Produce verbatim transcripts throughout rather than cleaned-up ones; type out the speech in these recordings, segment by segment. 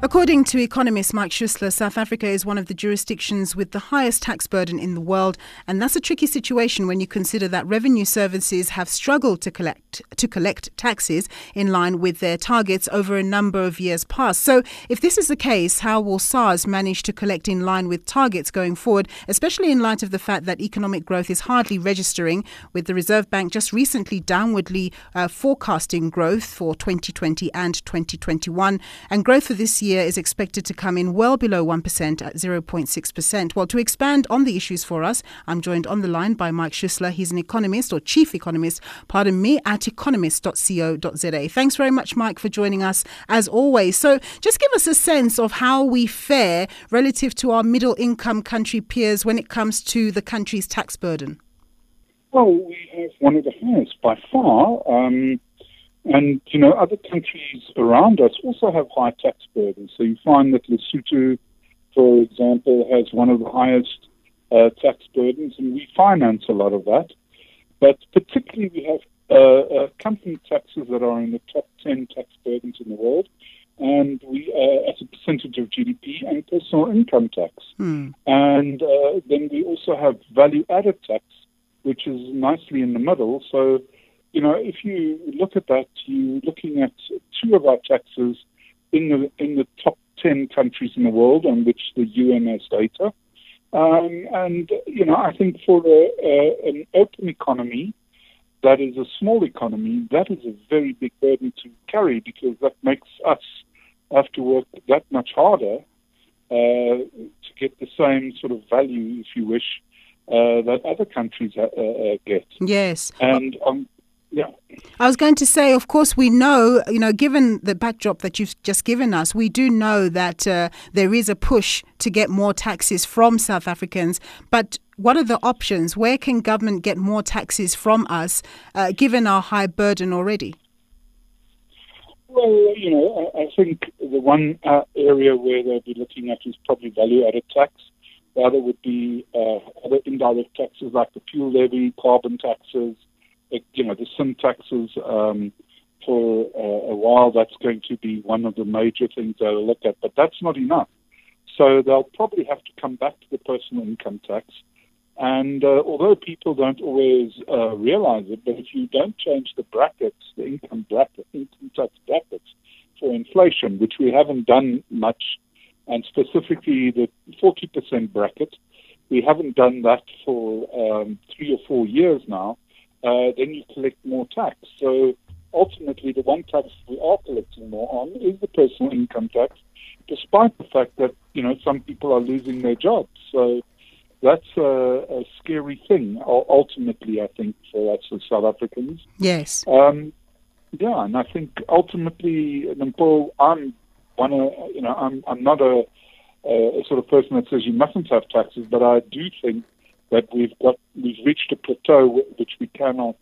According to economist Mike Schuessler, South Africa is one of the jurisdictions with the highest tax burden in the world, and that's a tricky situation when you consider that revenue services have struggled to collect to collect taxes in line with their targets over a number of years past. So if this is the case, how will SARS manage to collect in line with targets going forward, especially in light of the fact that economic growth is hardly registering, with the Reserve Bank just recently downwardly uh, forecasting growth for twenty twenty and twenty twenty-one, and growth for this year is expected to come in well below one percent at zero point six percent. Well, to expand on the issues for us, I'm joined on the line by Mike Schuessler. He's an economist, or chief economist, pardon me, at economist dot co dot za. Thanks very much, Mike, for joining us as always. So just give us a sense of how we fare relative to our middle income country peers when it comes to the country's tax burden. Well, we have one of the highest by far. Um, And, you know, other countries around us also have high tax burdens. So you find that Lesotho, for example, has one of the highest uh, tax burdens, and we finance a lot of that. But particularly we have uh, uh, company taxes that are in the top ten tax burdens in the world, and we uh, as a percentage of G D P, and personal income tax. Hmm. And uh, then we also have value-added tax, which is nicely in the middle. So, you know, if you look at that, you're looking at two of our taxes in the in the top ten countries in the world on which the U N has data. Um, and, you know, I think for a, a, an open economy that is a small economy, that is a very big burden to carry, because that makes us have to work that much harder uh, to get the same sort of value, if you wish, uh, that other countries uh, uh, get. Yes. And um, Yeah. I was going to say, of course, we know, you know, given the backdrop that you've just given us, we do know that uh, there is a push to get more taxes from South Africans. But what are the options? Where can government get more taxes from us, uh, given our high burden already? Well, you know, I, I think the one uh, area where they'll be looking at is probably value-added tax. The other would be uh, other indirect taxes like the fuel levy, carbon taxes, you know, the sin taxes. Um, for uh, a while, that's going to be one of the major things they'll look at, but that's not enough. So they'll probably have to come back to the personal income tax. And uh, although people don't always uh, realize it, but if you don't change the brackets, the income bracket, income tax brackets for inflation, which we haven't done much, and specifically the forty percent bracket, we haven't done that for um, three or four years now, Uh, then you collect more tax. So ultimately, the one tax we are collecting more on is the personal income tax, despite the fact that, you know, some people are losing their jobs. So that's a, a scary thing, ultimately, I think, for us as South Africans. Yes. Um, yeah, and I think ultimately, Mpho, I'm one of, you know, I'm I'm not a, a sort of person that says you mustn't have taxes, but I do think that we've got we've reached a plateau which we cannot,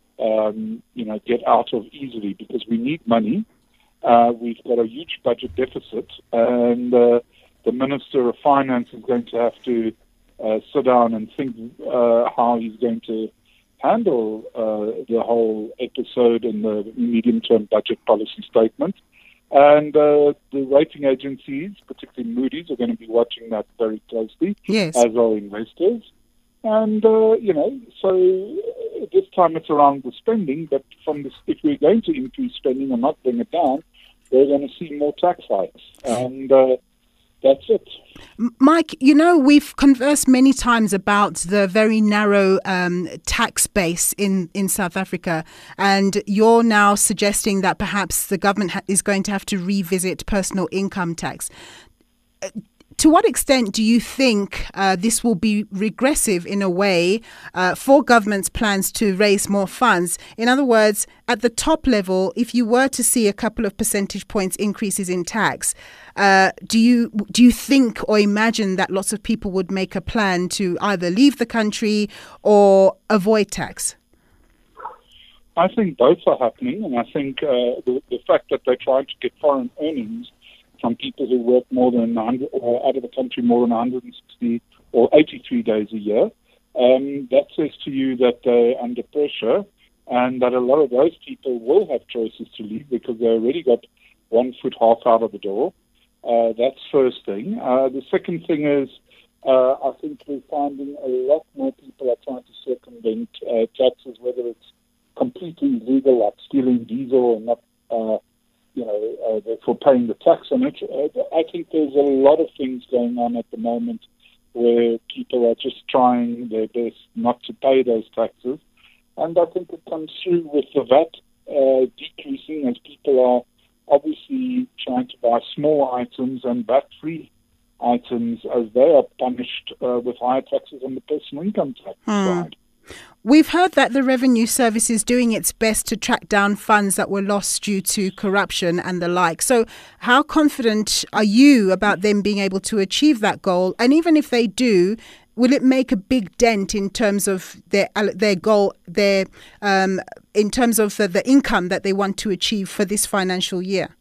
um, you know, get out of easily, because we need money. Uh, we've got a huge budget deficit, and uh, the Minister of Finance is going to have to uh, sit down and think uh, how he's going to handle uh, the whole episode in the medium-term budget policy statement. And uh, the rating agencies, particularly Moody's, are going to be watching that very closely, yes, as are investors. And, uh, you know, so this time it's around the spending, but from this, if we're going to increase spending and not bring it down, we're going to see more tax hikes. And uh, that's it. Mike, you know, we've conversed many times about the very narrow um, tax base in, in South Africa, and you're now suggesting that perhaps the government ha- is going to have to revisit personal income tax. Uh, To what extent do you think uh, this will be regressive in a way uh, for government's plans to raise more funds? In other words, at the top level, if you were to see a couple of percentage points increases in tax, uh, do you do you think or imagine that lots of people would make a plan to either leave the country or avoid tax? I think both are happening, and I think uh, the, the fact that they're trying to get foreign earnings from people who work more than one hundred, or out of the country more than one hundred sixty or eighty-three days a year, um, that says to you that they're under pressure, and that a lot of those people will have choices to leave because they already got one foot half out of the door. Uh, that's first thing. Uh, the second thing is, uh, I think we're finding a lot more people are trying to circumvent uh, taxes, whether it's completely illegal, like stealing diesel and not, uh, you know, uh, therefore paying the tax on it. Uh, I think there's a lot of things going on at the moment where people are just trying their best not to pay those taxes. And I think it comes through with the V A T uh, decreasing as people are obviously trying to buy small items and V A T-free items as they are punished uh, with higher taxes on the personal income tax hmm. side. We've heard that the Revenue Service is doing its best to track down funds that were lost due to corruption and the like. So how confident are you about them being able to achieve that goal? And even if they do, will it make a big dent in terms of their their goal, their um, in terms of the, the income that they want to achieve for this financial year?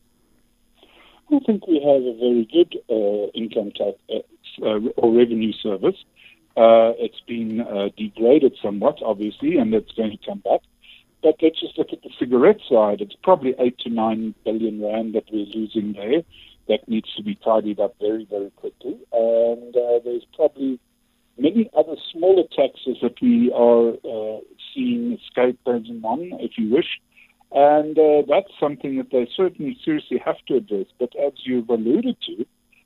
I think we have a very good uh, income tax uh, or revenue service. Uh, it's been uh, degraded somewhat, obviously, and it's going to come back. But let's just look at the cigarette side. It's probably eight to nine billion rand that we're losing there. That needs to be tidied up very, very quickly. And uh, there's probably many other smaller taxes that we are uh, seeing escaping on, if you wish. And uh, that's something that they certainly seriously have to address. But as you've alluded to,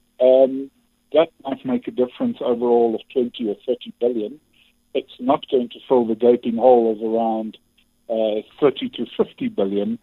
um, that might make a difference overall of twenty or thirty billion. It's not going to fill the gaping hole of around uh, thirty to fifty billion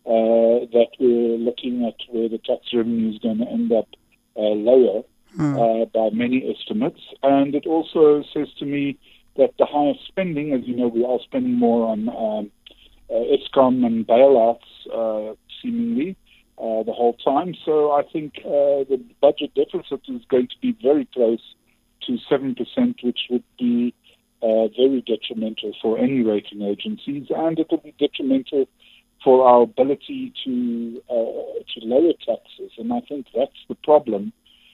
uh, that we're looking at, where the tax revenue is going to end up uh, lower hmm. uh, by many estimates. And it also says to me that the higher spending, as you know, we are spending more on um, uh, Eskom and bailouts, uh, seemingly. Uh, the whole time. So I think uh, the budget deficit is going to be very close to seven percent, which would be uh, very detrimental for any rating agencies, and it will be detrimental for our ability to uh, to lower taxes. And I think that's the problem.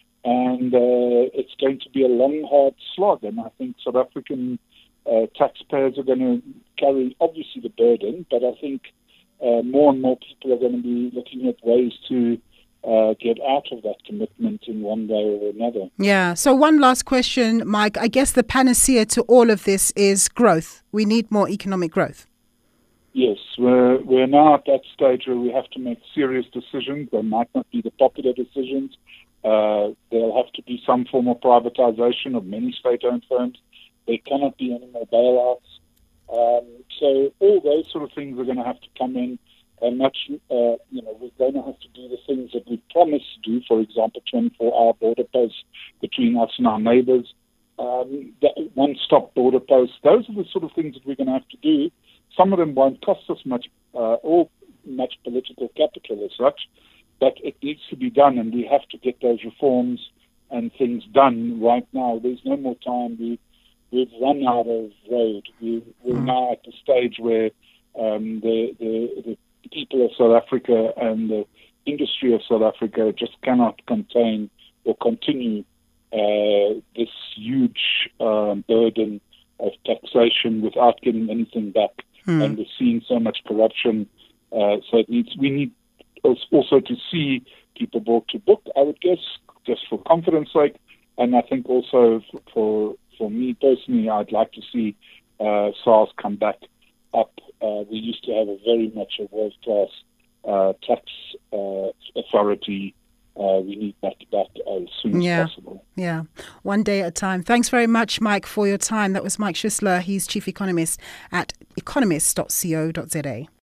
And uh, it's going to be a long, hard slog. And I think South African uh, taxpayers are going to carry, obviously, the burden, but I think Uh, more and more people are going to be looking at ways to uh, get out of that commitment in one way or another. Yeah. So one last question, Mike. I guess the panacea to all of this is growth. We need more economic growth. Yes. We're, we're now at that stage where we have to make serious decisions. They might not be the popular decisions. Uh, there'll have to be some form of privatization of many state-owned firms. There cannot be any more bailouts. Um, so all those sort of things are going to have to come in, and much, uh, you know, we're going to have to do the things that we promised to do. For example, twenty-four hour border posts between us and our neighbours, um, one-stop border posts. Those are the sort of things that we're going to have to do. Some of them won't cost us much, uh, or much political capital as such, but it needs to be done, and we have to get those reforms and things done right now. There's no more time. We We've run out of road. We, we're now at the stage where um, the, the, the people of South Africa and the industry of South Africa just cannot contain or continue uh, this huge um, burden of taxation without getting anything back. Mm. And we're seeing so much corruption. Uh, so it needs, we need also to see people brought to book, I would guess, just for confidence sake. And I think also for For me personally, I'd like to see uh, SARS come back up. Uh, we used to have a very much a world-class uh, tax uh, authority. Uh, we need that back as soon yeah. as possible. Yeah, one day at a time. Thanks very much, Mike, for your time. That was Mike Schuessler. He's Chief Economist at economist dot co dot za.